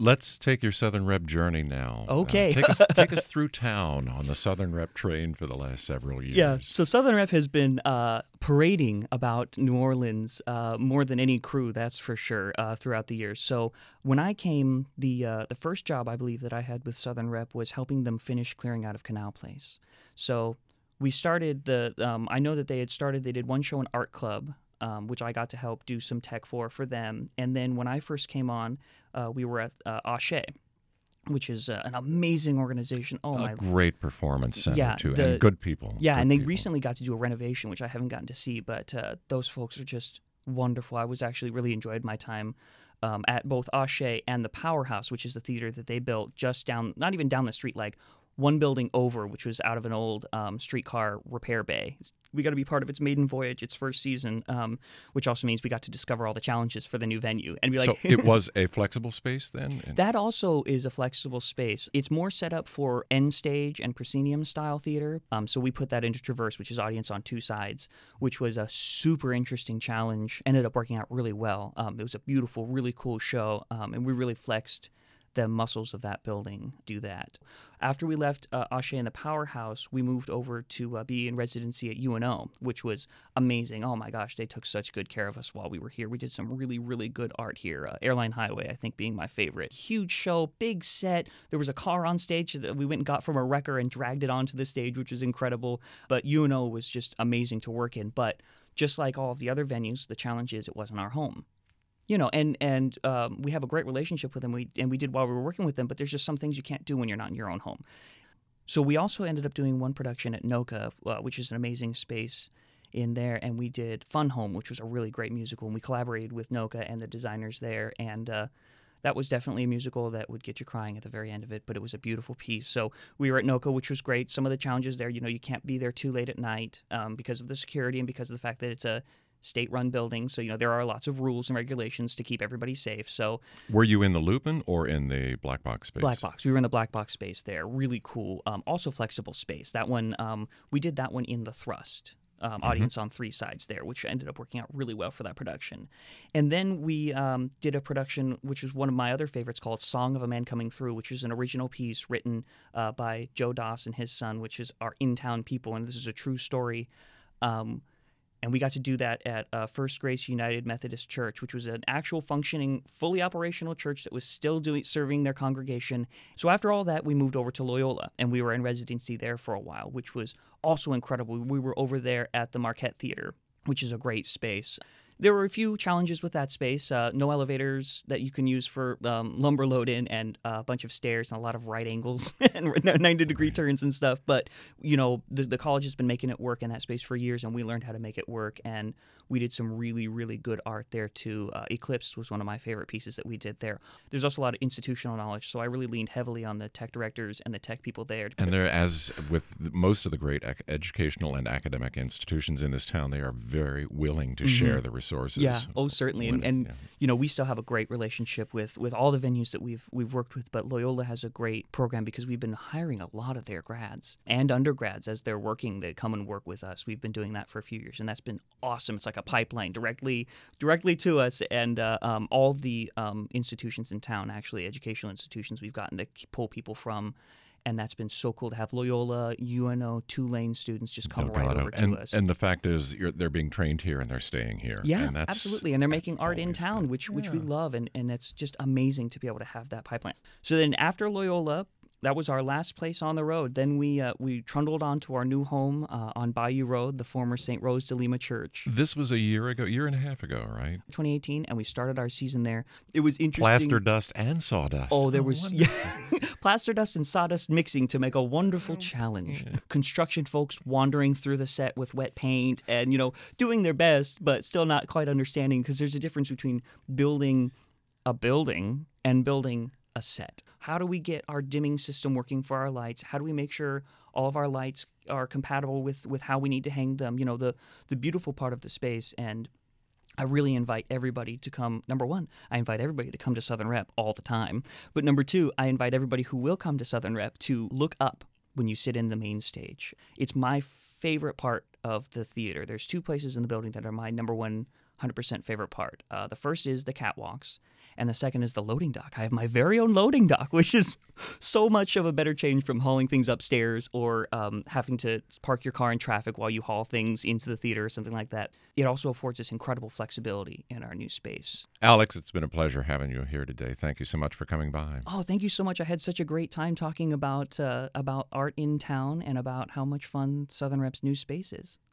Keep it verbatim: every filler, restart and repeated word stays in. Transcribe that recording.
Let's take your Southern Rep journey now. Okay. Uh, take us take us through town on the Southern Rep train for the last several years. Yeah, so Southern Rep has been uh, parading about New Orleans uh, more than any crew, that's for sure, uh, throughout the years. So when I came, the uh, the first job I believe that I had with Southern Rep was helping them finish clearing out of Canal Place. So we started the, um, I know that they had started, they did one show in Art Club, um, which I got to help do some tech for for them. And then when I first came on, uh, we were at uh, Ashe, which is uh, an amazing organization. Oh, a my. great performance center, Yeah, too, the- and good people. Yeah, good and they people. recently got to do a renovation, which I haven't gotten to see, but uh, those folks are just wonderful. I was actually really enjoyed my time um, at both Ashe and the Powerhouse, which is the theater that they built just down, not even down the street, like one building over, which was out of an old um, streetcar repair bay. We got to be part of its maiden voyage, its first season, um, which also means we got to discover all the challenges for the new venue and be like. So it was a flexible space then? And- That also is a flexible space. It's more set up for end stage and proscenium style theater. Um, so we put that into Traverse, which is audience on two sides, which was a super interesting challenge. Ended up working out really well. Um, it was a beautiful, really cool show, um, and we really flexed the muscles of that building do that. After we left uh, Ashe and the Powerhouse, we moved over to uh, be in residency at U N O, which was amazing. Oh my gosh, they took such good care of us while we were here. We did some really, really good art here. Uh, Airline Highway, I think, being my favorite. Huge show, big set. There was a car on stage that we went and got from a wrecker and dragged it onto the stage, which was incredible. But U N O was just amazing to work in. But just like all of the other venues, the challenge is it wasn't our home. You know, and and um, we have a great relationship with them. We and we did while we were working with them. But there's just some things you can't do when you're not in your own home. So we also ended up doing one production at NOCA, uh, which is an amazing space in there, and we did Fun Home, which was a really great musical. And we collaborated with NOCA and the designers there, and uh, that was definitely a musical that would get you crying at the very end of it. But it was a beautiful piece. So we were at NOCA, which was great. Some of the challenges there, you know, you can't be there too late at night um, because of the security and because of the fact that it's a state-run building, so you know there are lots of rules and regulations to keep everybody safe. So, Were you in the Lupin or in the black box space? black box, we were in the black box space there. Really cool, um, also flexible space. That one, um, we did that one in the Thrust. Um, audience on three sides there, which ended up working out really well for that production. And then we um, did a production, which was one of my other favorites, called Song of a Man Coming Through, which is an original piece written uh, by Joe Doss and his son, which is our in-town people, and this is a true story. Um, And we got to do that at uh, First Grace United Methodist Church, which was an actual functioning, fully operational church that was still doing serving their congregation. So after all that, we moved over to Loyola, and we were in residency there for a while, which was also incredible. We were over there at the Marquette Theater, which is a great space. There were a few challenges with that space. Uh, no elevators that you can use for um, lumber load-in, and uh, a bunch of stairs and a lot of right angles and ninety-degree turns and stuff. But, you know, the, the college has been making it work in that space for years, and we learned how to make it work. And we did some really, really good art there, too. Uh, Eclipse was one of my favorite pieces that we did there. There's also a lot of institutional knowledge, so I really leaned heavily on the tech directors and the tech people there. And they're, as with the- most of the great ac- educational and academic institutions in this town, they are very willing to share the resources. Yeah. Oh, certainly. And, when it- and yeah. you know, we still have a great relationship with, with all the venues that we've we've worked with. But Loyola has a great program because we've been hiring a lot of their grads and undergrads as they're working. They come and work with us. We've been doing that for a few years, and that's been awesome. It's like a pipeline directly directly to us, and uh, um, all the um, institutions in town, actually educational institutions, we've gotten to pull people from. And that's been so cool to have Loyola, U N O, Tulane students just come right Delgado. over to and, us. And the fact is, you're, they're being trained here and they're staying here. Yeah, and that's absolutely. And they're making art in always town, good. which which we Yeah. love, and, and it's just amazing to be able to have that pipeline. So then after Loyola, that was our last place on the road. Then we uh, we trundled on to our new home uh, on Bayou Road, the former Saint Rose de Lima Church, This was a year ago, year and a half ago, right? twenty eighteen, and we started our season there. It was interesting. Plaster dust and sawdust. Oh, there was wonderful. yeah, plaster dust and sawdust mixing to make a wonderful challenge. Construction folks wandering through the set with wet paint and, you know, doing their best, but still not quite understanding, because there's a difference between building a building and building a set. How do we get our dimming system working for our lights? How do we make sure all of our lights are compatible with, with how we need to hang them? You know, the the beautiful part of the space. And I really invite everybody to come. Number one, I invite everybody to come to Southern Rep all the time. But number two, I invite everybody who will come to Southern Rep to look up when you sit in the main stage. It's my favorite part of the theater. There's two places in the building that are my number one one hundred percent favorite part. Uh, the first is the catwalks, And the second is the loading dock. I have my very own loading dock, which is so much of a better change from hauling things upstairs or um, having to park your car in traffic while you haul things into the theater or something like that. It also affords us incredible flexibility in our new space. Alex, it's been a pleasure having you here today. Thank you so much for coming by. Oh, thank you so much. I had such a great time talking about uh, about art in town and about how much fun Southern Rep's new space is.